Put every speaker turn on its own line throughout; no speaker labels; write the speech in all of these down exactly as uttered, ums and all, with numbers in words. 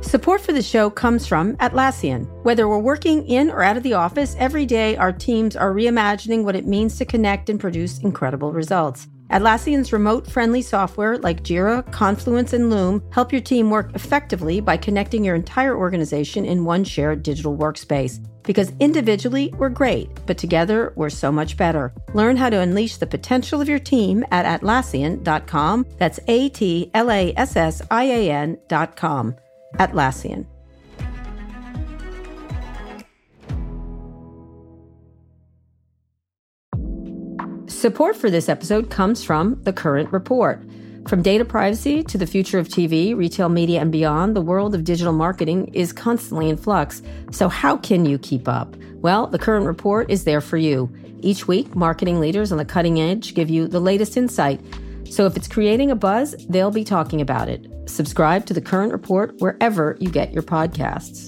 Support for the show comes from Atlassian. Whether we're working in or out of the office, every day our teams are reimagining what it means to connect and produce incredible results. Atlassian's remote-friendly software like Jira, Confluence, and Loom help your team work effectively by connecting your entire organization in one shared digital workspace. Because individually, we're great, but together, we're so much better. Learn how to unleash the potential of your team at Atlassian dot com. That's A T L A S S I A N dot com. Atlassian. Support for this episode comes from The Current Report. From data privacy to the future of T V, retail media, and beyond, the world of digital marketing is constantly in flux. So how can you keep up? Well, The Current Report is there for you. Each week, marketing leaders on the cutting edge give you the latest insight. So if it's creating a buzz, they'll be talking about it. Subscribe to The Current Report wherever you get your podcasts.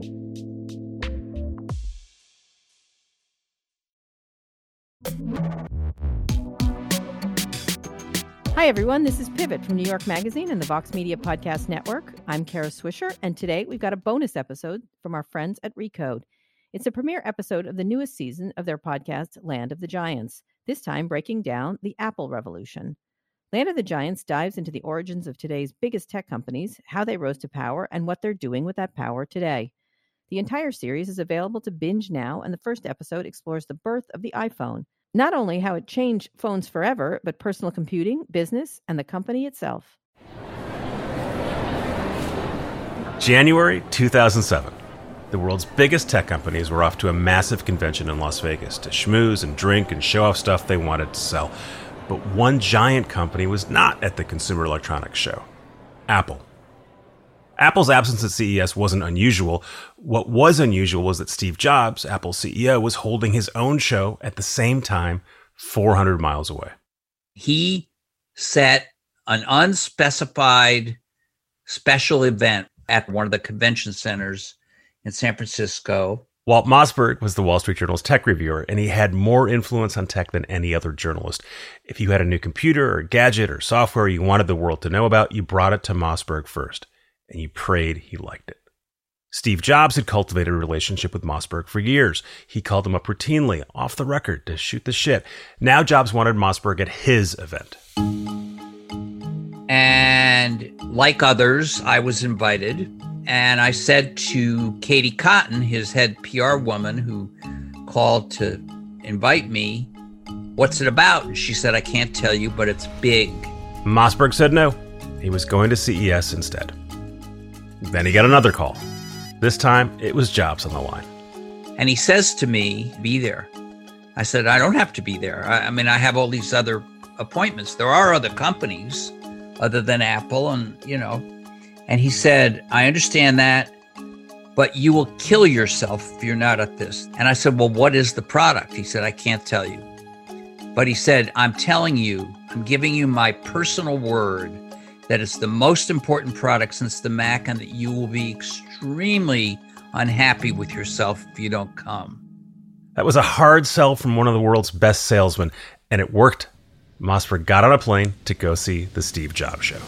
Hi, everyone. This is Pivot from New York Magazine and the Vox Media Podcast Network. I'm Kara Swisher, and today we've got a bonus episode from our friends at Recode. It's a premiere episode of the newest season of their podcast, Land of the Giants, this time breaking down the Apple revolution. Land of the Giants dives into the origins of today's biggest tech companies, how they rose to power, and what they're doing with that power today. The entire series is available to binge now, and the first episode explores the birth of the iPhone. Not only how it changed phones forever, but personal computing, business, and the company itself.
January two thousand seven. The world's biggest tech companies were off to a massive convention in Las Vegas to schmooze and drink and show off stuff they wanted to sell. But one giant company was not at the Consumer Electronics Show. Apple. Apple's absence at C E S wasn't unusual. What was unusual was that Steve Jobs, Apple's C E O, was holding his own show at the same time, four hundred miles away.
He set an unspecified special event at one of the convention centers in San Francisco.
Walt Mossberg was the Wall Street Journal's tech reviewer, and he had more influence on tech than any other journalist. If you had a new computer or gadget or software you wanted the world to know about, you brought it to Mossberg first. And you prayed he liked it. Steve Jobs had cultivated a relationship with Mossberg for years. He called him up routinely, off the record, to shoot the shit. Now Jobs wanted Mossberg at his event.
And like others, I was invited. And I said to Katie Cotton, his head P R woman who called to invite me, "What's it about?" And she said, "I can't tell you, but it's big."
Mossberg said no. He was going to C E S instead. Then he got another call. This time, it was Jobs on the line.
And he says to me, "Be there." I said, "I don't have to be there. I, I mean, I have all these other appointments. There are other companies other than Apple, and, you know." And he said, "I understand that, but you will kill yourself if you're not at this." And I said, "Well, what is the product?" He said, "I can't tell you." But he said, "I'm telling you, I'm giving you my personal word that it's the most important product since the Mac, and that you will be extremely unhappy with yourself if you don't come."
That was a hard sell from one of the world's best salesmen, and it worked. Mossberg got on a plane to go see the Steve Jobs show.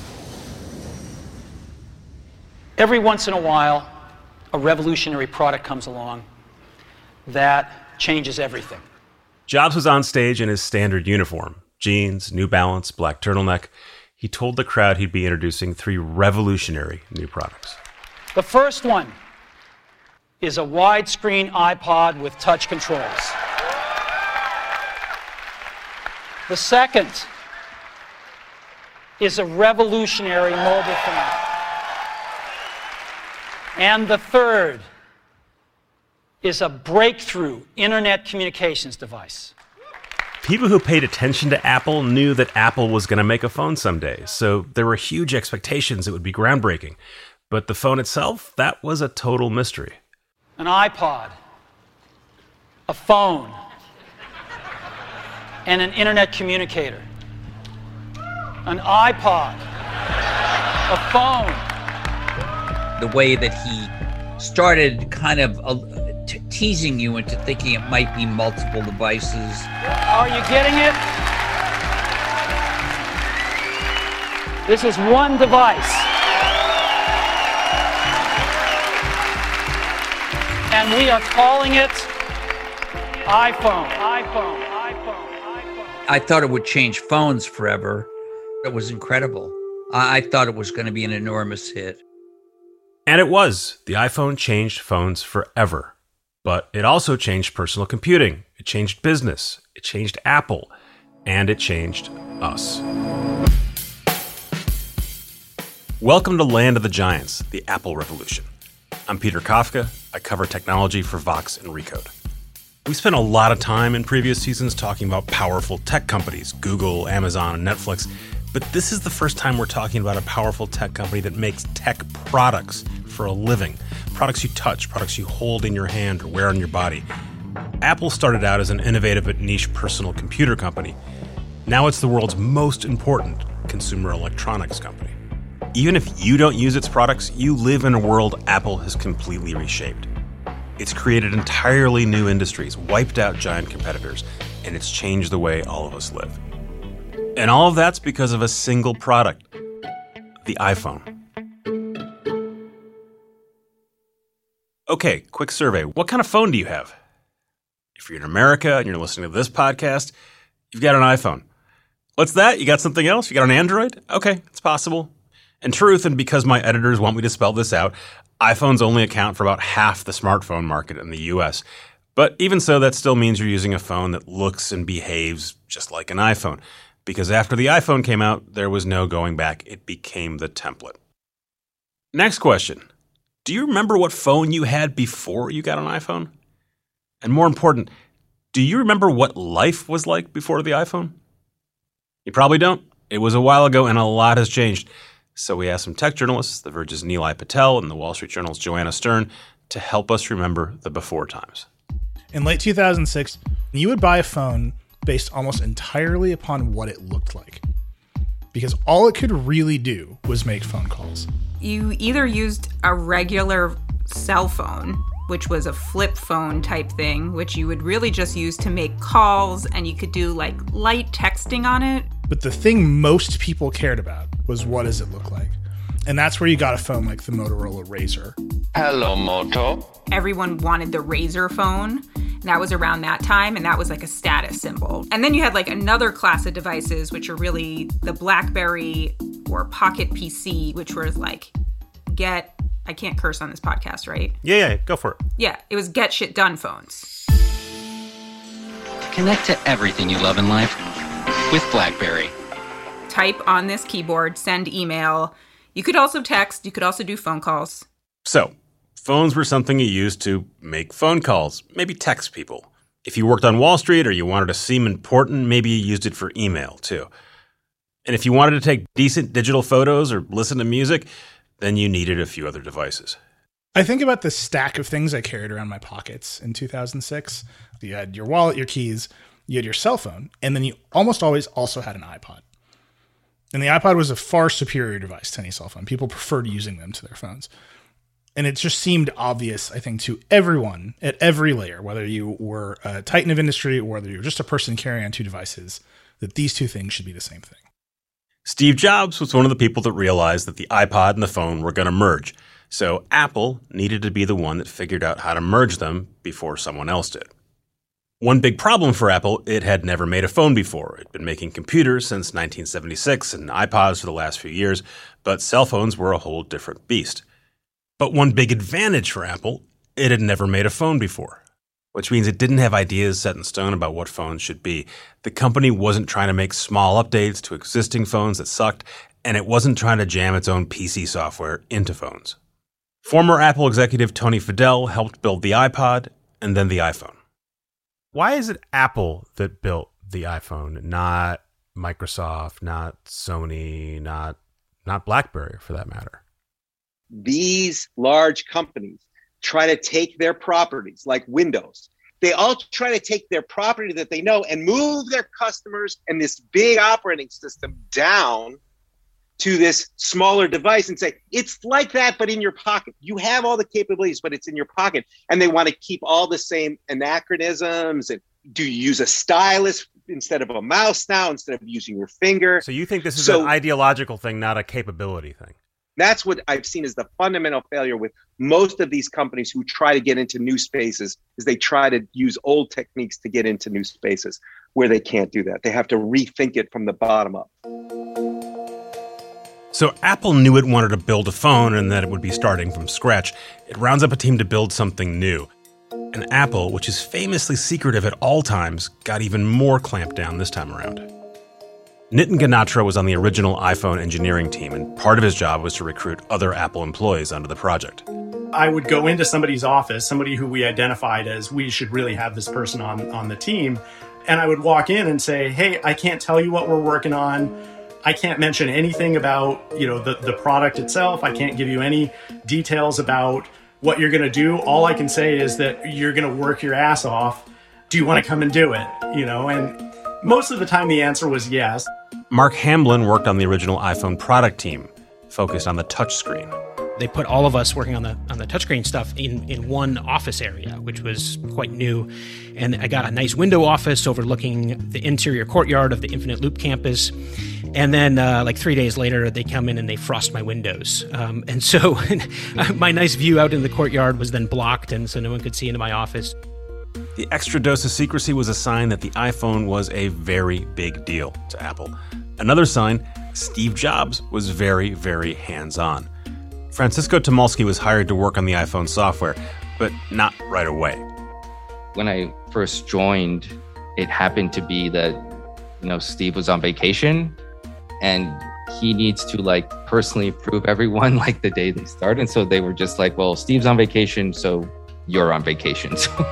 Every once in a while, a revolutionary product comes along that changes everything.
Jobs was on stage in his standard uniform, jeans, New Balance, black turtleneck. He told the crowd he'd be introducing three revolutionary new products.
The first one is a widescreen iPod with touch controls. The second is a revolutionary mobile phone. And the third is a breakthrough internet communications device.
People who paid attention to Apple knew that Apple was going to make a phone someday, so there were huge expectations it would be groundbreaking. But the phone itself, that was a total mystery.
An iPod, a phone, and an internet communicator. An iPod, a phone.
The way that he started kind of uh, t- teasing you into thinking it might be multiple devices.
Are you getting it? This is one device. and we are calling it iPhone. iPhone. iPhone. iPhone.
I thought it would change phones forever. It was incredible. I, I thought it was going to be an enormous hit.
And it was. The iPhone changed phones forever. But it also changed personal computing. It changed business. It changed Apple. And it changed us. Welcome to Land of the Giants, the Apple Revolution. I'm Peter Kafka. I cover technology for Vox and Recode. We spent a lot of time in previous seasons talking about powerful tech companies, Google, Amazon, and Netflix. But this is the first time we're talking about a powerful tech company that makes tech products for a living. Products you touch, products you hold in your hand or wear on your body. Apple started out as an innovative but niche personal computer company. Now it's the world's most important consumer electronics company. Even if you don't use its products, you live in a world Apple has completely reshaped. It's created entirely new industries, wiped out giant competitors, and it's changed the way all of us live. And all of that's because of a single product, the iPhone. Okay, quick survey. What kind of phone do you have? If you're in America and you're listening to this podcast, you've got an iPhone. What's that? You got something else? You got an Android? Okay, it's possible. In truth, and because my editors want me to spell this out, iPhones only account for about half the smartphone market in the U S. But even so, that still means you're using a phone that looks and behaves just like an iPhone. Because after the iPhone came out, there was no going back. It became the template. Next question. Do you remember what phone you had before you got an iPhone? And more important, do you remember what life was like before the iPhone? You probably don't. It was a while ago and a lot has changed. So we asked some tech journalists, The Verge's Nilay Patel and The Wall Street Journal's Joanna Stern, to help us remember the before times.
In late two thousand six, you would buy a phone based almost entirely upon what it looked like, because all it could really do was make phone calls.
You either used a regular cell phone, which was a flip phone type thing, which you would really just use to make calls, and you could do like light texting on it.
But the thing most people cared about was, what does it look like? And that's where you got a phone like the Motorola Razr.
Hello, Moto.
Everyone wanted the Razr phone. And that was around that time, and that was like a status symbol. And then you had like another class of devices, which are really the BlackBerry or Pocket P C, which was like get, I can't curse on this podcast, right?
Yeah, yeah, go for it.
Yeah, it was get shit done phones.
Connect to everything you love in life with BlackBerry.
Type on this keyboard, send email. You could also text. You could also do phone calls.
So, phones were something you used to make phone calls, maybe text people. If you worked on Wall Street or you wanted to seem important, maybe you used it for email too. And if you wanted to take decent digital photos or listen to music, then you needed a few other devices.
I think about the stack of things I carried around my pockets in two thousand six. You had your wallet, your keys, you had your cell phone, and then you almost always also had an iPod. And the iPod was a far superior device to any cell phone. People preferred using them to their phones. And it just seemed obvious, I think, to everyone at every layer, whether you were a titan of industry or whether you were just a person carrying on two devices, that these two things should be the same thing.
Steve Jobs was one of the people that realized that the iPod and the phone were going to merge. So Apple needed to be the one that figured out how to merge them before someone else did. One big problem for Apple, it had never made a phone before. It'd been making computers since nineteen seventy-six and iPods for the last few years, but cell phones were a whole different beast. But one big advantage for Apple, it had never made a phone before, which means it didn't have ideas set in stone about what phones should be. The company wasn't trying to make small updates to existing phones that sucked, and it wasn't trying to jam its own P C software into phones. Former Apple executive Tony Fadell helped build the iPod and then the iPhone. Why is it Apple that built the iPhone, not Microsoft, not Sony, not not BlackBerry for that matter?
These large companies try to take their properties like Windows. They all try to take their property that they know and move their customers and this big operating system down to this smaller device and say, it's like that, but in your pocket. You have all the capabilities, but it's in your pocket. And they want to keep all the same anachronisms. And do you use a stylus instead of a mouse now, instead of using your finger?
So you think this is
so,
an ideological thing, not a capability thing?
That's what I've seen as the fundamental failure with most of these companies who try to get into new spaces, is they try to use old techniques to get into new spaces where they can't do that. They have to rethink it from the bottom up.
So Apple knew it wanted to build a phone and that it would be starting from scratch. It rounds up a team to build something new. And Apple, which is famously secretive at all times, got even more clamped down this time around. Nitin Ganatra was on the original iPhone engineering team, and part of his job was to recruit other Apple employees onto the project.
I would go into somebody's office, somebody who we identified as we should really have this person on, on the team, and I would walk in and say, hey, I can't tell you what we're working on. I can't mention anything about, you know, the, the product itself. I can't give you any details about what you're going to do. All I can say is that you're going to work your ass off. Do you want to come and do it? You know, and most of the time the answer was yes.
Mark Hamblin worked on the original iPhone product team, focused on the touchscreen.
They put all of us working on the on the touchscreen stuff in, in one office area, which was quite new. And I got a nice window office overlooking the interior courtyard of the Infinite Loop campus. And then uh, like three days later, they come in and they frost my windows. Um, and so my nice view out in the courtyard was then blocked, and so no one could see into my office.
The extra dose of secrecy was a sign that the iPhone was a very big deal to Apple. Another sign, Steve Jobs was very, very hands-on. Francisco Tomolsky was hired to work on the iPhone software, but not right away.
When I first joined, it happened to be that, you know, Steve was on vacation and he needs to like personally approve everyone like the day they start. And so they were just like, well, Steve's on vacation, so you're on vacation.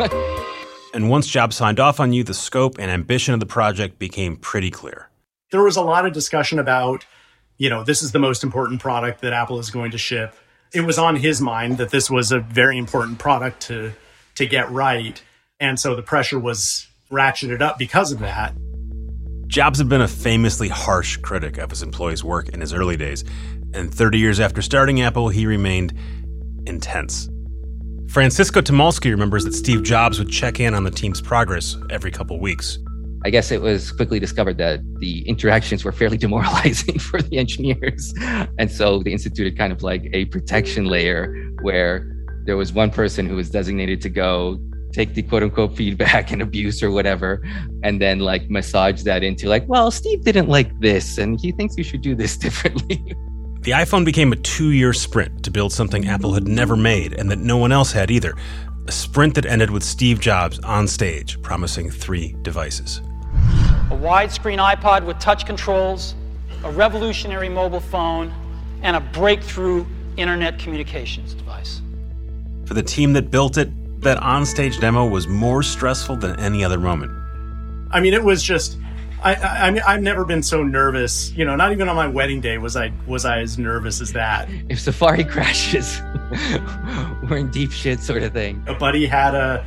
And once Jobs signed off on you, the scope and ambition of the project became pretty clear.
There was a lot of discussion about, you know, this is the most important product that Apple is going to ship. It was on his mind that this was a very important product to to get right. And so the pressure was ratcheted up because of that.
Jobs had been a famously harsh critic of his employees' work in his early days, and thirty years after starting Apple, he remained intense. Francisco Tomolsky remembers that Steve Jobs would check in on the team's progress every couple weeks.
I guess it was quickly discovered that the interactions were fairly demoralizing for the engineers. And so they instituted kind of like a protection layer where there was one person who was designated to go take the quote unquote feedback and abuse or whatever, and then like massage that into like, well, Steve didn't like this and he thinks you should do this differently.
The iPhone became a two-year sprint to build something Apple had never made and that no one else had either. A sprint that ended with Steve Jobs on stage promising three devices.
A widescreen iPod with touch controls, a revolutionary mobile phone, and a breakthrough internet communications device.
For the team that built it, that onstage demo was more stressful than any other moment.
I mean, it was just, I, I, I mean, I've never been so nervous. You know, not even on my wedding day was I was I as nervous as that.
If Safari crashes, we're in deep shit sort of thing.
A buddy had a...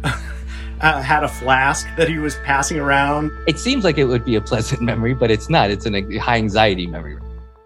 Uh, had a flask that he was passing around.
It seems like it would be a pleasant memory, but it's not. It's a high anxiety memory.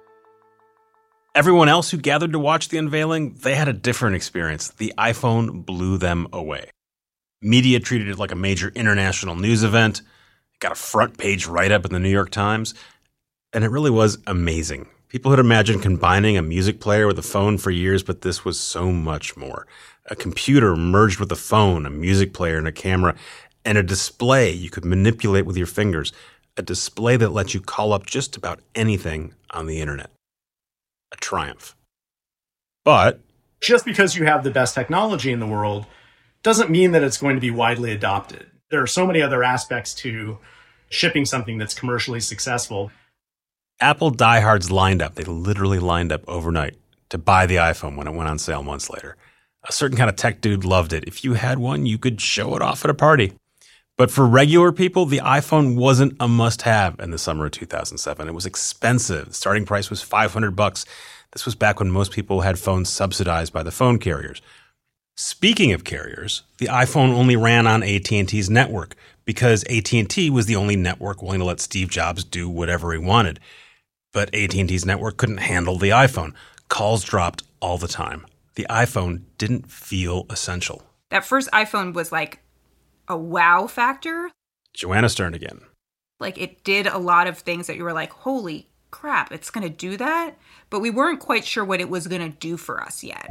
Everyone else who gathered to watch the unveiling, they had a different experience. The iPhone blew them away. Media treated it like a major international news event. It got a front page write-up in the New York Times. And it really was amazing. People had imagined combining a music player with a phone for years, but this was so much more. A computer merged with a phone, a music player and a camera, and a display you could manipulate with your fingers. A display that lets you call up just about anything on the internet. A triumph. But
just because you have the best technology in the world doesn't mean that it's going to be widely adopted. There are so many other aspects to shipping something that's commercially successful.
Apple diehards lined up. They literally lined up overnight to buy the iPhone when it went on sale months later. A certain kind of tech dude loved it. If you had one, you could show it off at a party. But for regular people, the iPhone wasn't a must-have in the summer of two thousand seven. It was expensive. The starting price was five hundred bucks. This was back when most people had phones subsidized by the phone carriers. Speaking of carriers, the iPhone only ran on A T and T's network because A T and T was the only network willing to let Steve Jobs do whatever he wanted. But A T and T's network couldn't handle the iPhone. Calls dropped all the time. The iPhone didn't feel essential.
That first iPhone was like a wow factor.
Joanna Stern again.
Like it did a lot of things that you were like, holy crap, it's going to do that. But we weren't quite sure what it was going to do for us yet.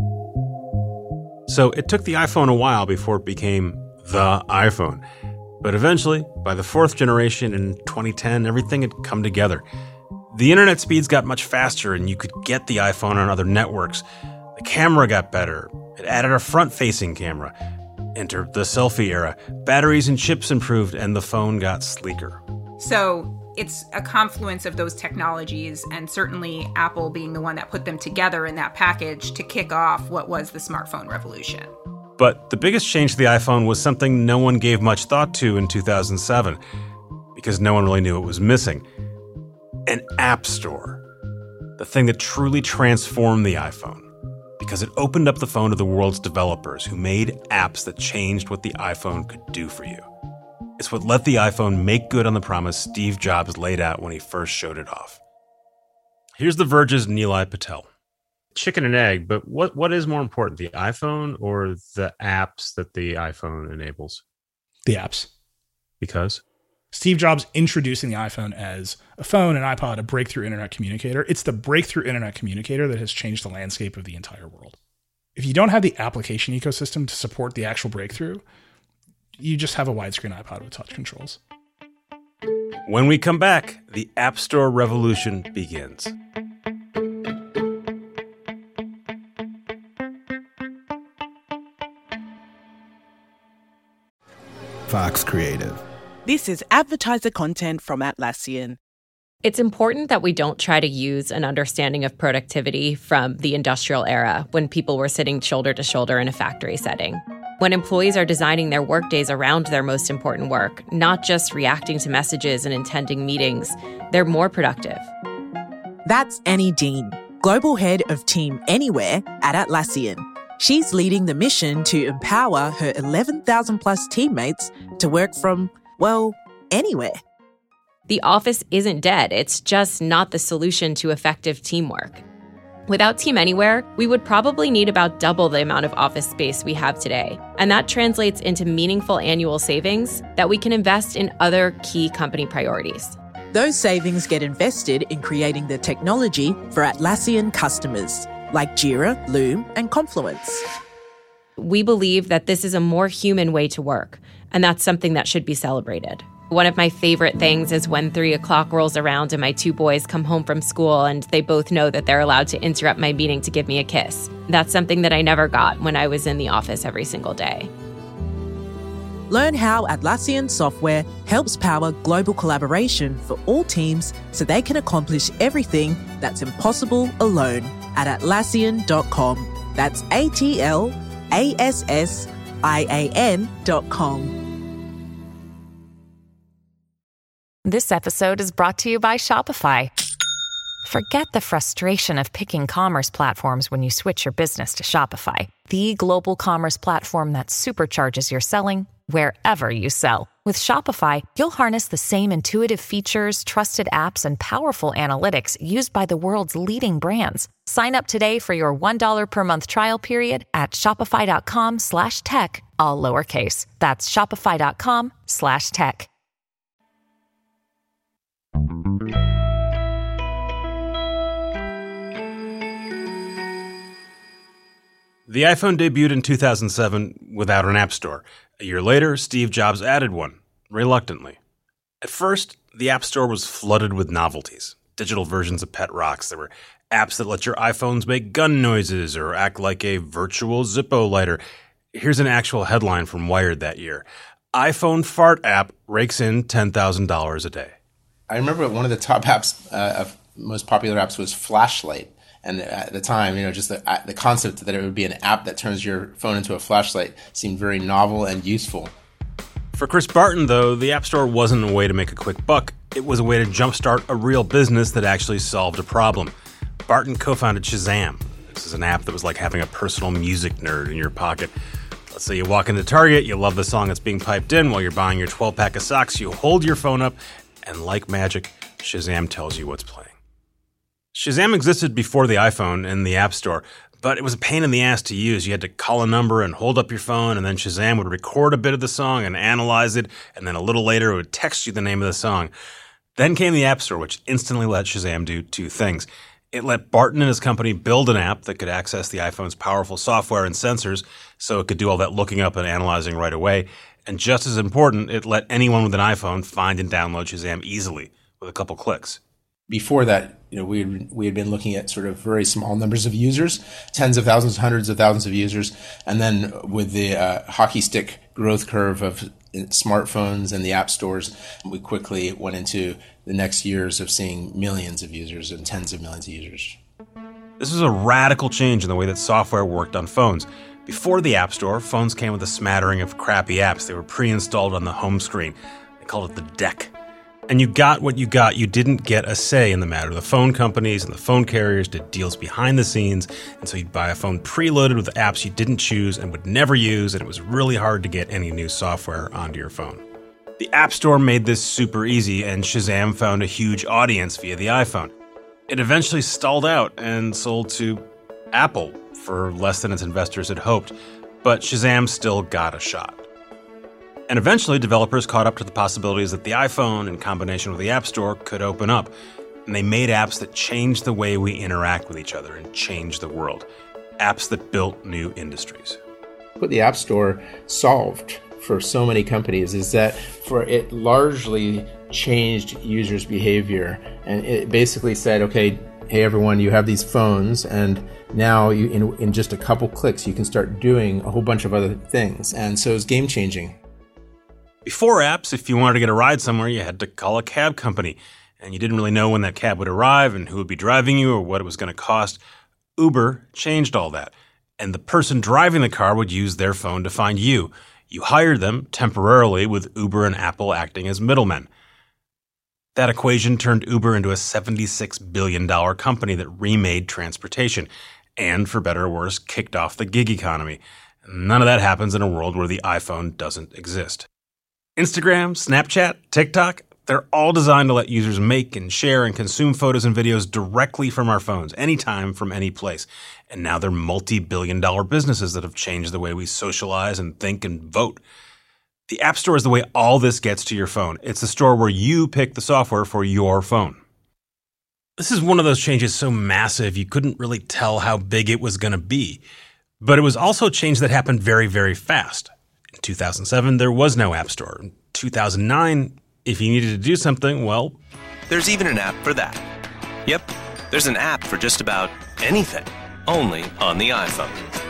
So it took the iPhone a while before it became the iPhone. But eventually, by the fourth generation in twenty ten, everything had come together. The internet speeds got much faster and you could get the iPhone on other networks. The camera got better. It added a front-facing camera. Enter the selfie era. Batteries and chips improved and the phone got sleeker.
So it's a confluence of those technologies, and certainly Apple being the one that put them together in that package to kick off what was the smartphone revolution.
But the biggest change to the iPhone was something no one gave much thought to in two thousand seven, because no one really knew it was missing. An app store. The thing that truly transformed the iPhone, because it opened up the phone to the world's developers who made apps that changed what the iPhone could do for you. It's what let the iPhone make good on the promise Steve Jobs laid out when he first showed it off. Here's The Verge's Nilay Patel. Chicken and egg, but what, what is more important, the iPhone or the apps that the iPhone enables?
The apps.
Because?
Steve Jobs introducing the iPhone as a phone, an iPod, a breakthrough internet communicator. It's the breakthrough internet communicator that has changed the landscape of the entire world. If you don't have the application ecosystem to support the actual breakthrough, you just have a widescreen iPod with touch controls.
When we come back, the App Store revolution begins.
Fox Creative.
This is advertiser content from Atlassian.
It's important that we don't try to use an understanding of productivity from the industrial era when people were sitting shoulder to shoulder in a factory setting. When employees are designing their workdays around their most important work, not just reacting to messages and attending meetings, they're more productive.
That's Annie Dean, Global Head of Team Anywhere at Atlassian. She's leading the mission to empower her eleven thousand plus teammates to work from, well, anywhere.
The office isn't dead. It's just not the solution to effective teamwork. Without Team Anywhere, we would probably need about double the amount of office space we have today. And that translates into meaningful annual savings that we can invest in other key company priorities.
Those savings get invested in creating the technology for Atlassian customers, like Jira, Loom, and Confluence.
We believe that this is a more human way to work, and that's something that should be celebrated. One of my favorite things is when three o'clock rolls around and my two boys come home from school and they both know that they're allowed to interrupt my meeting to give me a kiss. That's something that I never got when I was in the office every single day.
Learn how Atlassian software helps power global collaboration for all teams so they can accomplish everything that's impossible alone at Atlassian dot com. That's A T L A S S I A N dot com.
This episode is brought to you by Shopify. Forget the frustration of picking commerce platforms when you switch your business to Shopify, the global commerce platform that supercharges your selling wherever you sell. With Shopify, you'll harness the same intuitive features, trusted apps, and powerful analytics used by the world's leading brands. Sign up today for your one dollar per month trial period at shopify.com slash tech, all lowercase. That's shopify.com slash tech.
The iPhone debuted in two thousand seven without an app store. A year later, Steve Jobs added one, reluctantly. At first, the App Store was flooded with novelties, digital versions of pet rocks. There were apps that let your iPhones make gun noises or act like a virtual Zippo lighter. Here's an actual headline from Wired that year. iPhone fart app rakes in ten thousand dollars a day.
I remember one of the top apps, uh, of most popular apps was Flashlight. And at the time, you know, just the, the concept that it would be an app that turns your phone into a flashlight seemed very novel and useful.
For Chris Barton, though, the App Store wasn't a way to make a quick buck. It was a way to jumpstart a real business that actually solved a problem. Barton co-founded Shazam. This is an app that was like having a personal music nerd in your pocket. Let's say you walk into Target, you love the song that's being piped in while you're buying your twelve-pack of socks, you hold your phone up, and like magic, Shazam tells you what's playing. Shazam existed before the iPhone and the App Store, but it was a pain in the ass to use. You had to call a number and hold up your phone, and then Shazam would record a bit of the song and analyze it, and then a little later it would text you the name of the song. Then came the App Store, which instantly let Shazam do two things. It let Barton and his company build an app that could access the iPhone's powerful software and sensors, so it could do all that looking up and analyzing right away. And just as important, it let anyone with an iPhone find and download Shazam easily with a couple clicks.
Before that, you know, we had, we had been looking at sort of very small numbers of users, tens of thousands, hundreds of thousands of users. And then with the uh, hockey stick growth curve of smartphones and the app stores, we quickly went into the next years of seeing millions of users and tens of millions of users.
This was a radical change in the way that software worked on phones. Before the App Store, phones came with a smattering of crappy apps. They were pre-installed on the home screen. They called it the deck. And you got what you got. You didn't get a say in the matter. The phone companies and the phone carriers did deals behind the scenes, and so you'd buy a phone preloaded with apps you didn't choose and would never use, and it was really hard to get any new software onto your phone. The App Store made this super easy, and Shazam found a huge audience via the iPhone. It eventually stalled out and sold to Apple for less than its investors had hoped, but Shazam still got a shot. And eventually, developers caught up to the possibilities that the iPhone, in combination with the App Store, could open up. And they made apps that changed the way we interact with each other and changed the world. Apps that built new industries.
What the App Store solved for so many companies is that for it largely changed users' behavior. And it basically said, okay, hey everyone, you have these phones, and now you in, in just a couple clicks, you can start doing a whole bunch of other things. And so it's game-changing.
Before apps, if you wanted to get a ride somewhere, you had to call a cab company, and you didn't really know when that cab would arrive and who would be driving you or what it was going to cost. Uber changed all that, and the person driving the car would use their phone to find you. You hired them temporarily, with Uber and Apple acting as middlemen. That equation turned Uber into a seventy-six billion dollars company that remade transportation and, for better or worse, kicked off the gig economy. None of that happens in a world where the iPhone doesn't exist. Instagram, Snapchat, TikTok, they're all designed to let users make and share and consume photos and videos directly from our phones, anytime, from any place. And now they're multi-billion dollar businesses that have changed the way we socialize and think and vote. The App Store is the way all this gets to your phone. It's the store where you pick the software for your phone. This is one of those changes so massive you couldn't really tell how big it was going to be. But it was also a change that happened very, very fast. In two thousand seven, there was no App Store. In two thousand nine, if you needed to do something, well...
There's even an app for that. Yep, there's an app for just about anything, only on the iPhone.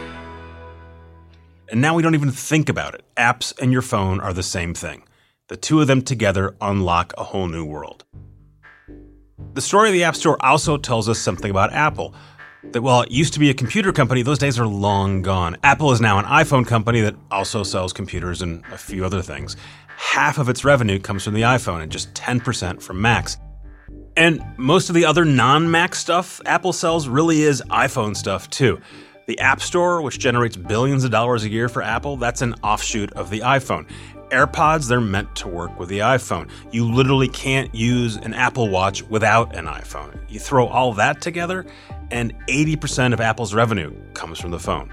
And now we don't even think about it. Apps and your phone are the same thing. The two of them together unlock a whole new world. The story of the App Store also tells us something about Apple. That while it used to be a computer company, those days are long gone. Apple is now an iPhone company that also sells computers and a few other things. Half of its revenue comes from the iPhone and just ten percent from Macs. And most of the other non-Mac stuff Apple sells really is iPhone stuff too. The App Store, which generates billions of dollars a year for Apple, that's an offshoot of the iPhone. AirPods, they're meant to work with the iPhone. You literally can't use an Apple Watch without an iPhone. You throw all that together, and eighty percent of Apple's revenue comes from the phone.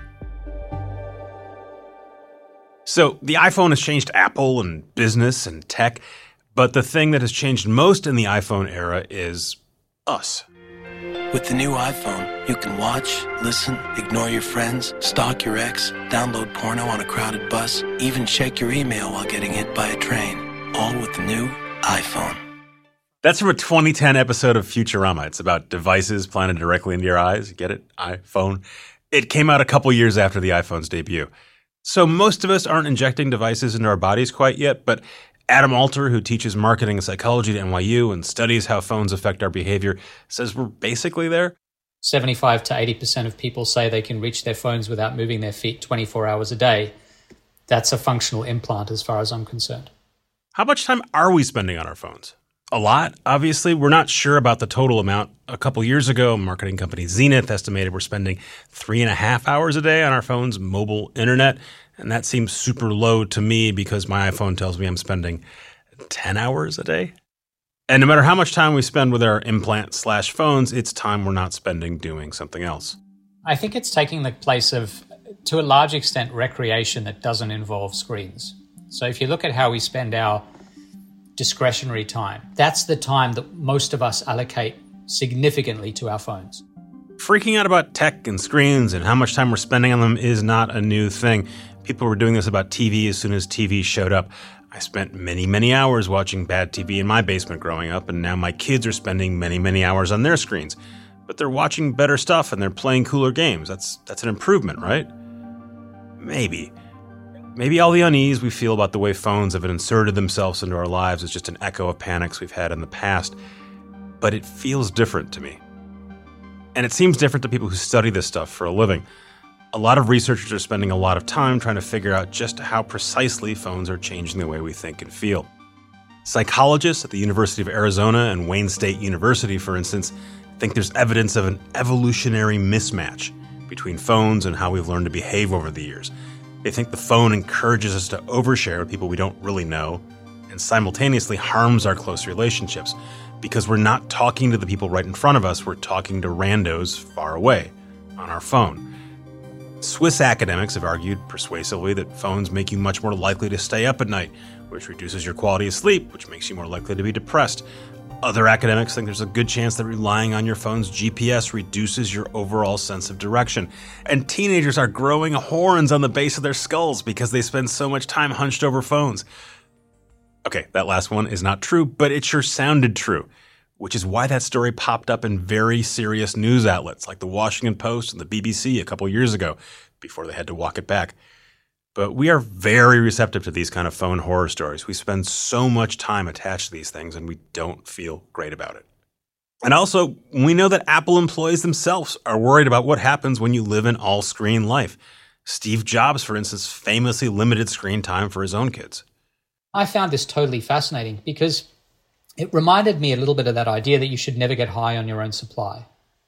So the iPhone has changed Apple and business and tech, but the thing that has changed most in the iPhone era is us.
With the new iPhone, you can watch, listen, ignore your friends, stalk your ex, download porno on a crowded bus, even check your email while getting hit by a train. All with the new iPhone.
That's from a twenty ten episode of Futurama. It's about devices planted directly into your eyes. Get it? iPhone. It came out a couple years after the iPhone's debut. So most of us aren't injecting devices into our bodies quite yet, but Adam Alter, who teaches marketing and psychology at N Y U and studies how phones affect our behavior, says we're basically there.
seventy-five to eighty percent of people say they can reach their phones without moving their feet twenty-four hours a day. That's a functional implant as far as I'm concerned.
How much time are we spending on our phones? A lot, obviously. We're not sure about the total amount. A couple years ago, marketing company Zenith estimated we're spending three and a half hours a day on our phone's mobile internet. And that seems super low to me because my iPhone tells me I'm spending ten hours a day. And no matter how much time we spend with our implant slash phones, it's time we're not spending doing something else.
I think it's taking the place of, to a large extent, recreation that doesn't involve screens. So if you look at how we spend our discretionary time. That's the time that most of us allocate significantly to our phones.
Freaking out about tech and screens and how much time we're spending on them is not a new thing. People were doing this about T V as soon as T V showed up. I spent many, many hours watching bad T V in my basement growing up, and now my kids are spending many, many hours on their screens. But they're watching better stuff and they're playing cooler games. That's that's an improvement, right? Maybe. Maybe all the unease we feel about the way phones have inserted themselves into our lives is just an echo of panics we've had in the past. But it feels different to me. And it seems different to people who study this stuff for a living. A lot of researchers are spending a lot of time trying to figure out just how precisely phones are changing the way we think and feel. Psychologists at the University of Arizona and Wayne State University, for instance, think there's evidence of an evolutionary mismatch between phones and how we've learned to behave over the years. They think the phone encourages us to overshare with people we don't really know and simultaneously harms our close relationships because we're not talking to the people right in front of us, we're talking to randos far away on our phone. Swiss academics have argued persuasively that phones make you much more likely to stay up at night, which reduces your quality of sleep, which makes you more likely to be depressed. Other academics think there's a good chance that relying on your phone's G P S reduces your overall sense of direction. And teenagers are growing horns on the base of their skulls because they spend so much time hunched over phones. Okay, that last one is not true, but it sure sounded true, which is why that story popped up in very serious news outlets like the Washington Post and the B B C a couple years ago, before they had to walk it back. But we are very receptive to these kind of phone horror stories. We spend so much time attached to these things and we don't feel great about it. And also, we know that Apple employees themselves are worried about what happens when you live an all-screen life. Steve Jobs, for instance, famously limited screen time for his own kids.
I found this totally fascinating because it reminded me a little bit of that idea that you should never get high on your own supply.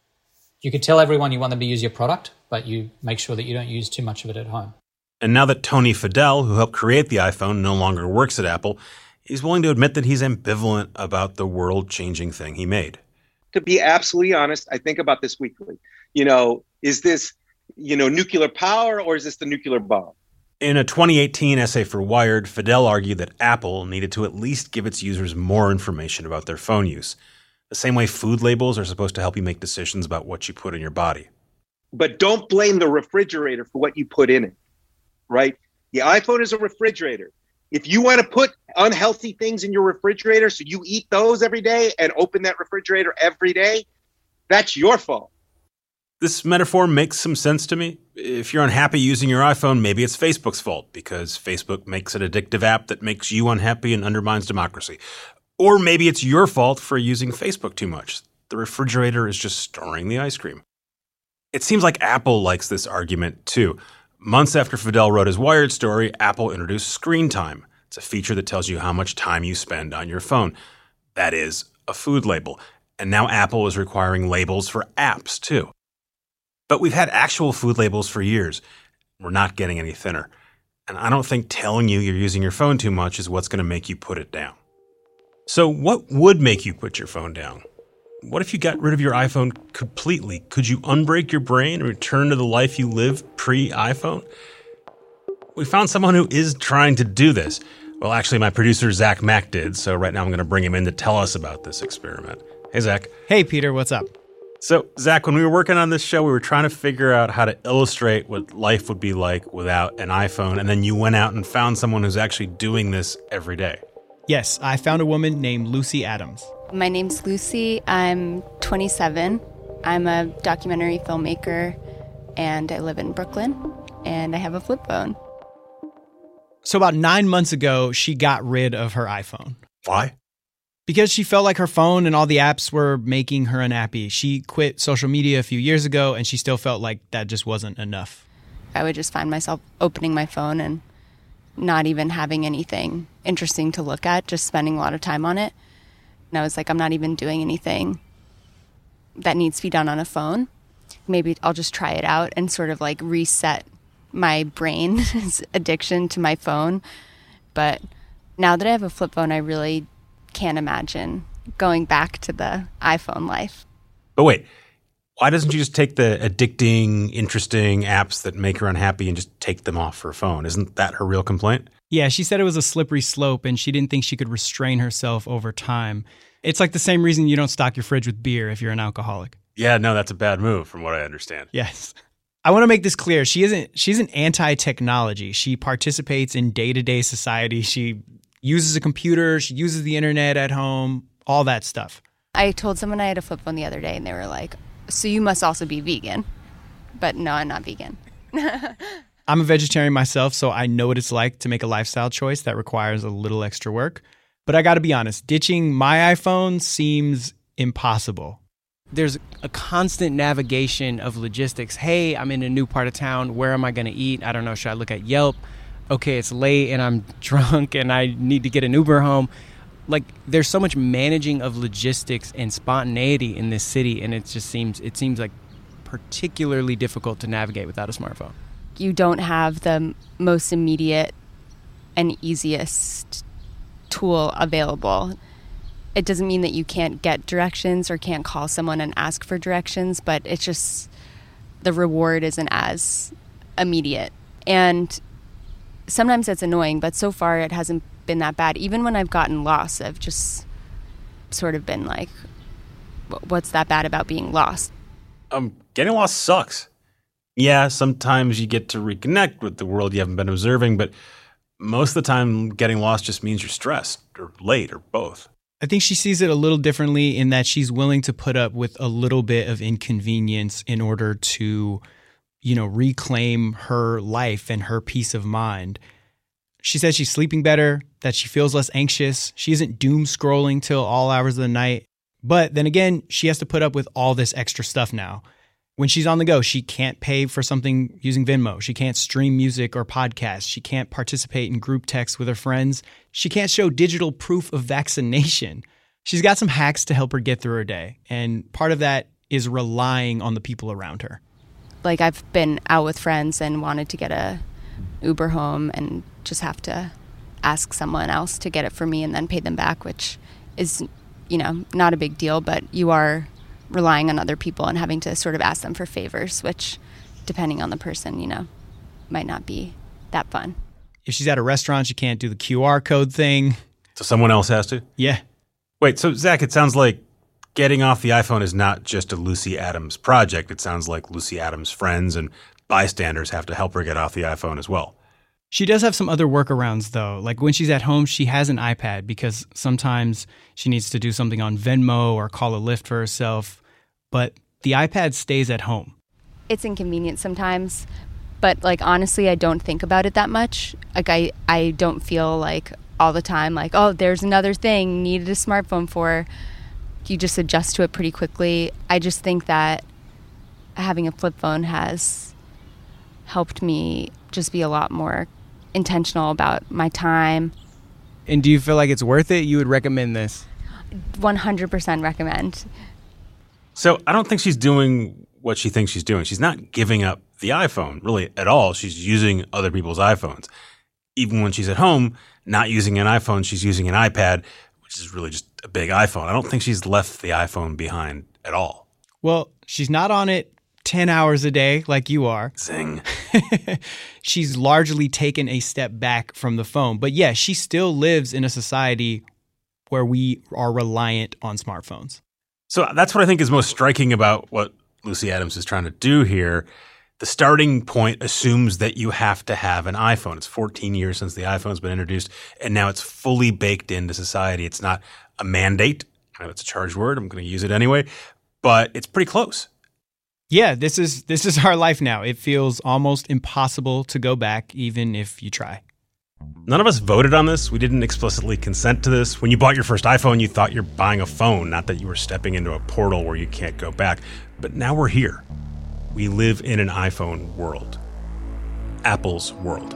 You could tell everyone you want them to use your product, but you make sure that you don't use too much of it at home.
And now that Tony Fadell, who helped create the iPhone, no longer works at Apple, he's willing to admit that he's ambivalent about the world-changing thing he made.
To be absolutely honest, I think about this weekly. You know, is this, you know, nuclear power or is this the nuclear bomb?
In a twenty eighteen essay for Wired, Fadell argued that Apple needed to at least give its users more information about their phone use, the same way food labels are supposed to help you make decisions about what you put in your body.
But don't blame the refrigerator for what you put in it, right? The iPhone is a refrigerator. If you want to put unhealthy things in your refrigerator so you eat those every day and open that refrigerator every day, that's your fault.
This metaphor makes some sense to me. If you're unhappy using your iPhone, maybe it's Facebook's fault because Facebook makes an addictive app that makes you unhappy and undermines democracy. Or maybe it's your fault for using Facebook too much. The refrigerator is just storing the ice cream. It seems like Apple likes this argument too. Months after Fadell wrote his Wired story, Apple introduced Screen Time. It's a feature that tells you how much time you spend on your phone. That is, a food label. And now Apple is requiring labels for apps too. But we've had actual food labels for years. We're not getting any thinner. And I don't think telling you you're using your phone too much is what's going to make you put it down. So what would make you put your phone down? What if you got rid of your iPhone completely? Could you unbreak your brain and return to the life you lived pre-iPhone? We found someone who is trying to do this. Well, actually, my producer, Zach Mack, did. So right now I'm going to bring him in to tell us about this experiment. Hey, Zach.
Hey, Peter. What's up?
So, Zach, when we were working on this show, we were trying to figure out how to illustrate what life would be like without an iPhone. And then you went out and found someone who's actually doing this every day.
Yes, I found a woman named Lucy Adams.
My name's Lucy. I'm twenty-seven. I'm a documentary filmmaker, and I live in Brooklyn, and I have a flip phone.
So about nine months ago, she got rid of her iPhone.
Why?
Because she felt like her phone and all the apps were making her unhappy. She quit social media a few years ago, and she still felt like that just wasn't enough.
I would just find myself opening my phone and not even having anything interesting to look at, just spending a lot of time on it. And I was like, I'm not even doing anything that needs to be done on a phone. Maybe I'll just try it out and sort of like reset my brain's addiction to my phone. But now that I have a flip phone, I really can't imagine going back to the iPhone life.
But wait, why doesn't you just take the addicting, interesting apps that make her unhappy and just take them off her phone? Isn't that her real complaint?
Yeah, she said it was a slippery slope and she didn't think she could restrain herself over time. It's like the same reason you don't stock your fridge with beer if you're an alcoholic.
Yeah, no, that's a bad move from what I understand.
Yes. I want to make this clear. She isn't she's an anti-technology. She participates in day-to-day society. She uses a computer, she uses the internet at home, all that stuff.
I told someone I had a flip phone the other day and they were like, so you must also be vegan. But no, I'm not vegan.
I'm a vegetarian myself, so I know what it's like to make a lifestyle choice that requires a little extra work. But I got to be honest, ditching my iPhone seems impossible.
There's a constant navigation of logistics. Hey, I'm in a new part of town. Where am I going to eat? I don't know. Should I look at Yelp? Okay, it's late and I'm drunk and I need to get an Uber home. Like, there's so much managing of logistics and spontaneity in this city, and it just seems it seems like particularly difficult to navigate without a smartphone.
You don't have the most immediate and easiest tool available. It doesn't mean that you can't get directions or can't call someone and ask for directions, but it's just the reward isn't as immediate. And sometimes that's annoying, but so far it hasn't been that bad. Even when I've gotten lost, I've just sort of been like, what's that bad about being lost?
Um, getting lost sucks. Yeah, sometimes you get to reconnect with the world you haven't been observing, but most of the time getting lost just means you're stressed or late or both.
I think she sees it a little differently in that she's willing to put up with a little bit of inconvenience in order to, you know, reclaim her life and her peace of mind. She says she's sleeping better, that she feels less anxious. She isn't doom scrolling till all hours of the night. But then again, she has to put up with all this extra stuff now. When she's on the go, she can't pay for something using Venmo. She can't stream music or podcasts. She can't participate in group texts with her friends. She can't show digital proof of vaccination. She's got some hacks to help her get through her day. And part of that is relying on the people around her.
Like, I've been out with friends and wanted to get a Uber home and just have to ask someone else to get it for me and then pay them back, which is, you know, not a big deal, but you are relying on other people and having to sort of ask them for favors, which, depending on the person, you know, might not be that fun.
If she's at a restaurant, she can't do the Q R code thing.
So someone else has to?
Yeah.
Wait, so Zach, it sounds like getting off the iPhone is not just a Lucy Adams project. It sounds like Lucy Adams' friends and bystanders have to help her get off the iPhone as well.
She does have some other workarounds, though. Like when she's at home, she has an iPad because sometimes she needs to do something on Venmo or call a Lyft for herself. But the iPad stays at home.
It's inconvenient sometimes, but like honestly, I don't think about it that much. Like I, I don't feel like all the time like, oh, there's another thing needed a smartphone for. You just adjust to it pretty quickly. I just think that having a flip phone has helped me just be a lot more intentional about my time.
And do you feel like it's worth it? You would recommend this?
one hundred percent recommend.
So I don't think she's doing what she thinks she's doing. She's not giving up the iPhone really at all. She's using other people's iPhones. Even when she's at home, not using an iPhone, she's using an iPad, which is really just a big iPhone. I don't think she's left the iPhone behind at all.
Well, she's not on it ten hours a day like you are.
Zing.
She's largely taken a step back from the phone. But yeah, she still lives in a society where we are reliant on smartphones.
So that's what I think is most striking about what Lucy Adams is trying to do here. The starting point assumes that you have to have an iPhone. It's fourteen years since the iPhone's been introduced, and now it's fully baked into society. It's not a mandate. I know it's a charged word. I'm going to use it anyway, but it's pretty close.
Yeah, this is this is our life now. It feels almost impossible to go back, even if you try.
None of us voted on this. We didn't explicitly consent to this. When you bought your first iPhone, you thought you're buying a phone, not that you were stepping into a portal where you can't go back. But now we're here. We live in an iPhone world. Apple's world.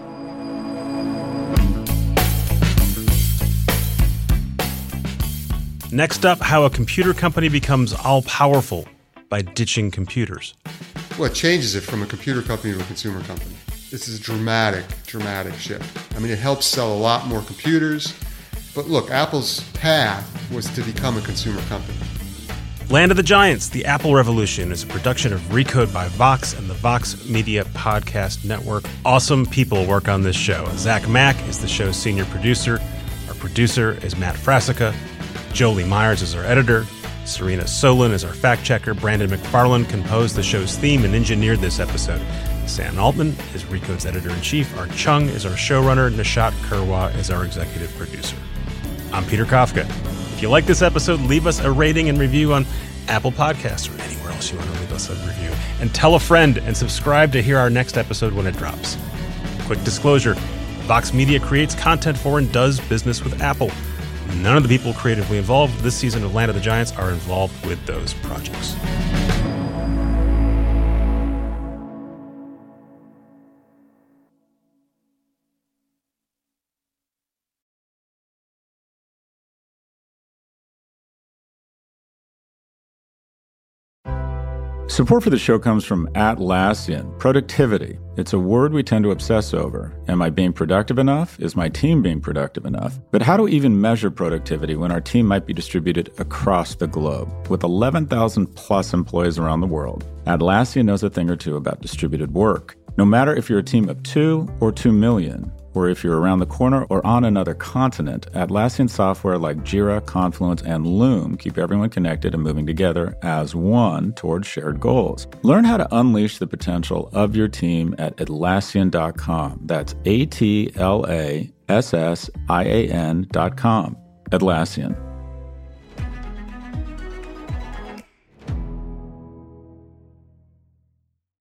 Next up, how a computer company becomes all-powerful by ditching computers.
Well, it changes it from a computer company to a consumer company. This is a dramatic, dramatic shift. I mean, it helps sell a lot more computers. But look, Apple's path was to become a consumer company.
Land of the Giants, The Apple Revolution is a production of Recode by Vox and the Vox Media Podcast Network. Awesome people work on this show. Zach Mack is the show's senior producer. Our producer is Matt Frasica. Jolie Myers is our editor. Serena Solin is our fact checker. Brandon McFarland composed the show's theme and engineered this episode. Sam Altman is Recode's editor-in-chief. Art Chung is our showrunner. Nishat Kurwa is our executive producer. I'm Peter Kafka. If you like this episode, leave us a rating and review on Apple Podcasts or anywhere else you want to leave us a review. And tell a friend and subscribe to hear our next episode when it drops. Quick disclosure, Vox Media creates content for and does business with Apple. None of the people creatively involved this season of Land of the Giants are involved with those projects.
Support for the show comes from Atlassian. Productivity. It's a word we tend to obsess over. Am I being productive enough? Is my team being productive enough? But how do we even measure productivity when our team might be distributed across the globe? With eleven thousand plus employees around the world, Atlassian knows a thing or two about distributed work. No matter if you're a team of two or two million, or if you're around the corner or on another continent, Atlassian software like Jira, Confluence, and Loom keep everyone connected and moving together as one towards shared goals. Learn how to unleash the potential of your team at Atlassian dot com. That's A T L A S S I A N dot com. Atlassian.